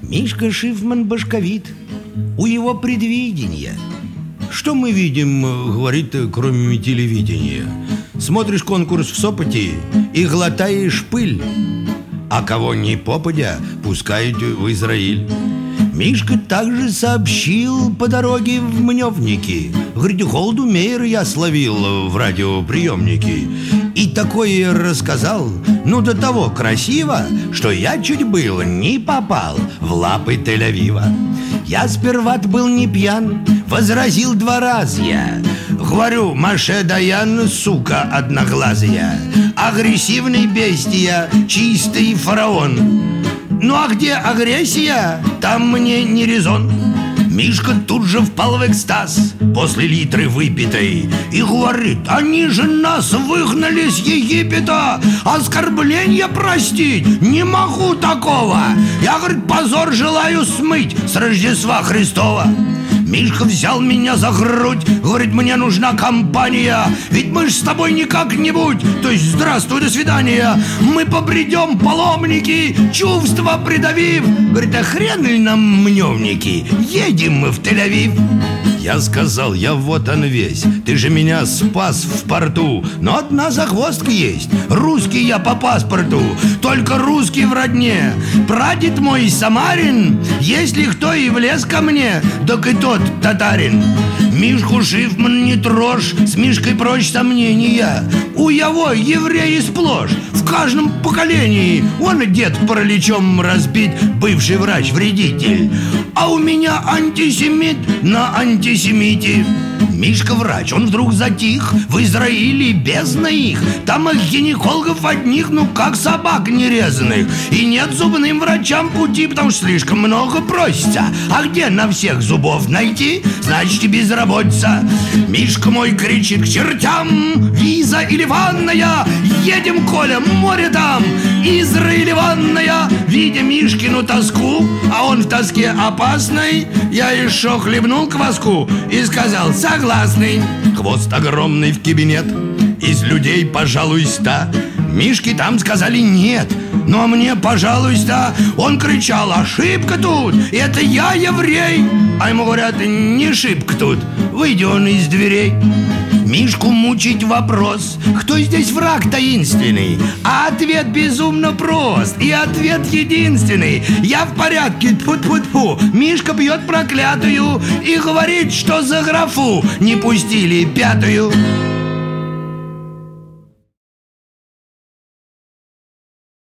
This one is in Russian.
Мишка Шифман башковит, у его предвидения. Что мы видим, говорит, кроме телевидения? Смотришь конкурс в Сопоте и глотаешь пыль, а кого ни попадя пускают в Израиль. Мишка также сообщил по дороге в Мневники. Говорит, Голдумейр я словил в радиоприемнике. И такое рассказал, ну до того красиво, что я чуть было не попал в лапы Тель-Авива. Я сперва был не пьян, возразил 2 раза я. Говорю, Маше Даян, сука одноглазая, агрессивный бестия, чистый фараон. Ну а где агрессия, там мне не резон. Мишка тут же впал в экстаз после литры выпитой и говорит: они же нас выгнали с Египета, оскорбления простить не могу такого. Я, говорит, позор желаю смыть с Рождества Христова. Мишка взял меня за грудь, говорит, мне нужна компания, ведь мы ж с тобой не как-нибудь, то есть здравствуй, до свидания, мы побредем паломники, чувства придавив. Говорит, а хрен ли нам Мневники, едем мы в Тель-Авив. Я сказал, я вот он весь, ты же меня спас в порту, но одна загвоздка есть, русский я по паспорту, только русский в родне. Прадед мой самарин, если кто и влез ко мне, так и тот татарин. Мишку Шифман не трожь, с Мишкой прочь сомнения. У его евреи сплошь, в каждом поколении. Он дед параличом разбит, бывший врач-вредитель, а у меня антисемит на антисемите. Мишка врач, он вдруг затих, в Израиле бездна их. Там их гинекологов одних, ну как собак нерезанных. И нет зубным врачам пути, потому что слишком много просится. А где на всех зубов найти? Значит, и безработица. Мишка мой кричит к чертям: виза или ванная? Едем, Коля, море там. Израиль ванная. Видя Мишкину тоску, а он в тоске опасной, я еще хлебнул кваску и сказал: согласный. Хвост огромный в кабинет, из людей, пожалуй, 100. Мишке там сказали нет, но мне, пожалуй, 100. Он кричал: ошибка тут, это я еврей. А ему говорят: не шибко тут, выйди он из дверей. Мишку мучить вопрос: кто здесь враг таинственный? А ответ безумно прост, и ответ единственный: я в порядке, тьфу-тьфу-тьфу. Мишка бьет проклятую и говорит, что за графу не пустили 5-ю.